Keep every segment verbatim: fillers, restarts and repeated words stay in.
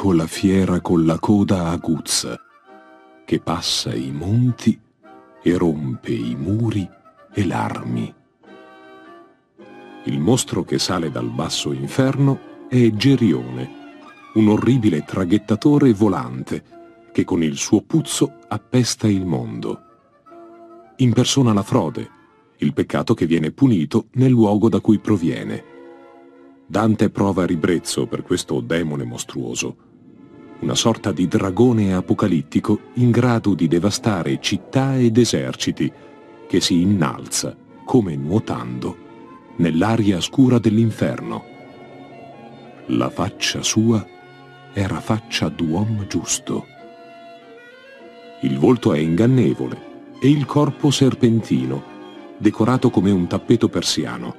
Ecco la fiera con la coda aguzza, che passa i monti e rompe i muri e l'armi. Il mostro che sale dal basso inferno è Gerione, un orribile traghettatore volante che con il suo puzzo appesta il mondo. Impersona la frode, il peccato che viene punito nel luogo da cui proviene. Dante prova ribrezzo per questo demone mostruoso, una sorta di dragone apocalittico in grado di devastare città ed eserciti, che si innalza, come nuotando, nell'aria scura dell'inferno. La faccia sua era faccia d'uom giusto. Il volto è ingannevole e il corpo serpentino, decorato come un tappeto persiano.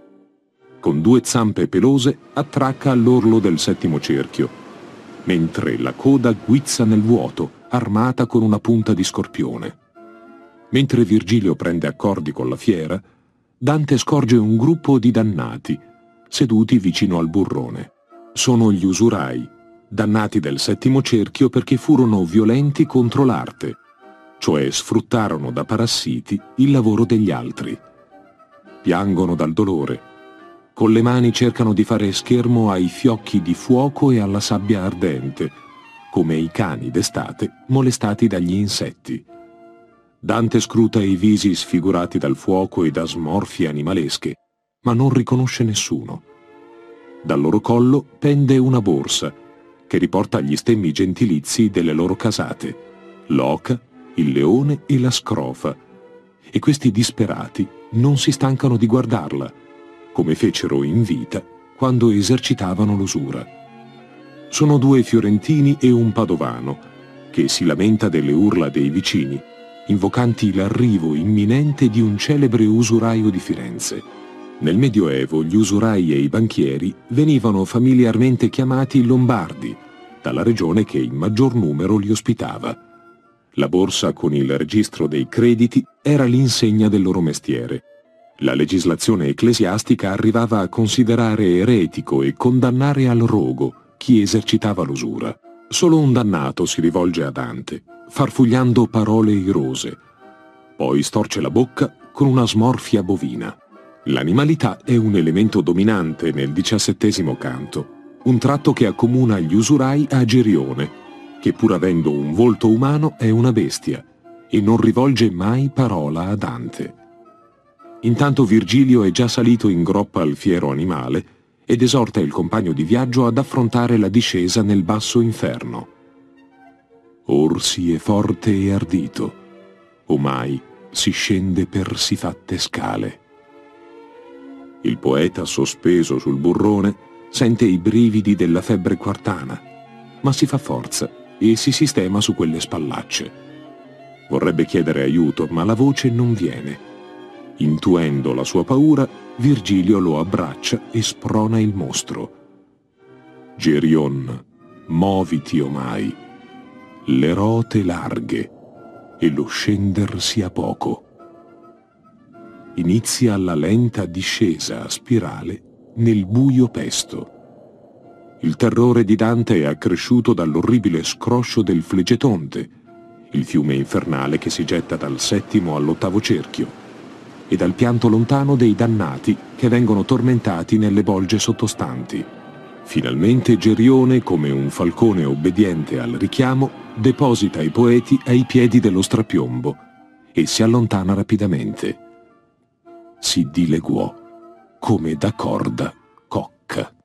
Con due zampe pelose attracca all'orlo del settimo cerchio, mentre la coda guizza nel vuoto, armata con una punta di scorpione. Mentre Virgilio prende accordi con la fiera, Dante scorge un gruppo di dannati, seduti vicino al burrone. Sono gli usurai, dannati del settimo cerchio perché furono violenti contro l'arte, cioè sfruttarono da parassiti il lavoro degli altri. Piangono dal dolore. Con le mani cercano di fare schermo ai fiocchi di fuoco e alla sabbia ardente, come i cani d'estate molestati dagli insetti. Dante scruta i visi sfigurati dal fuoco e da smorfie animalesche, ma non riconosce nessuno. Dal loro collo pende una borsa, che riporta gli stemmi gentilizi delle loro casate, l'oca, il leone e la scrofa, e questi disperati non si stancano di guardarla, come fecero in vita quando esercitavano l'usura. Sono due fiorentini e un padovano, che si lamenta delle urla dei vicini, invocanti l'arrivo imminente di un celebre usuraio di Firenze. Nel Medioevo gli usurai e i banchieri venivano familiarmente chiamati Lombardi, dalla regione che in maggior numero li ospitava. La borsa con il registro dei crediti era l'insegna del loro mestiere. La legislazione ecclesiastica arrivava a considerare eretico e condannare al rogo chi esercitava l'usura. Solo un dannato si rivolge a Dante, farfugliando parole irose. Poi storce la bocca con una smorfia bovina. L'animalità è un elemento dominante nel diciassettesimo canto, un tratto che accomuna gli usurai a Gerione, che pur avendo un volto umano è una bestia e non rivolge mai parola a Dante. Intanto Virgilio è già salito in groppa al fiero animale ed esorta il compagno di viaggio ad affrontare la discesa nel basso inferno. Or si è forte e ardito, omai si scende per si fatte scale. Il poeta, sospeso sul burrone, sente i brividi della febbre quartana, ma si fa forza e si sistema su quelle spallacce. Vorrebbe chiedere aiuto, ma la voce non viene. Intuendo la sua paura, Virgilio lo abbraccia e sprona il mostro. Gerion, moviti omai, le rote larghe e lo scender sia poco. Inizia la lenta discesa a spirale nel buio pesto. Il terrore di Dante è accresciuto dall'orribile scroscio del Flegetonte, il fiume infernale che si getta dal settimo all'ottavo cerchio, e dal pianto lontano dei dannati che vengono tormentati nelle bolge sottostanti. Finalmente Gerione, come un falcone obbediente al richiamo, deposita i poeti ai piedi dello strapiombo e si allontana rapidamente. Si dileguò come da corda cocca.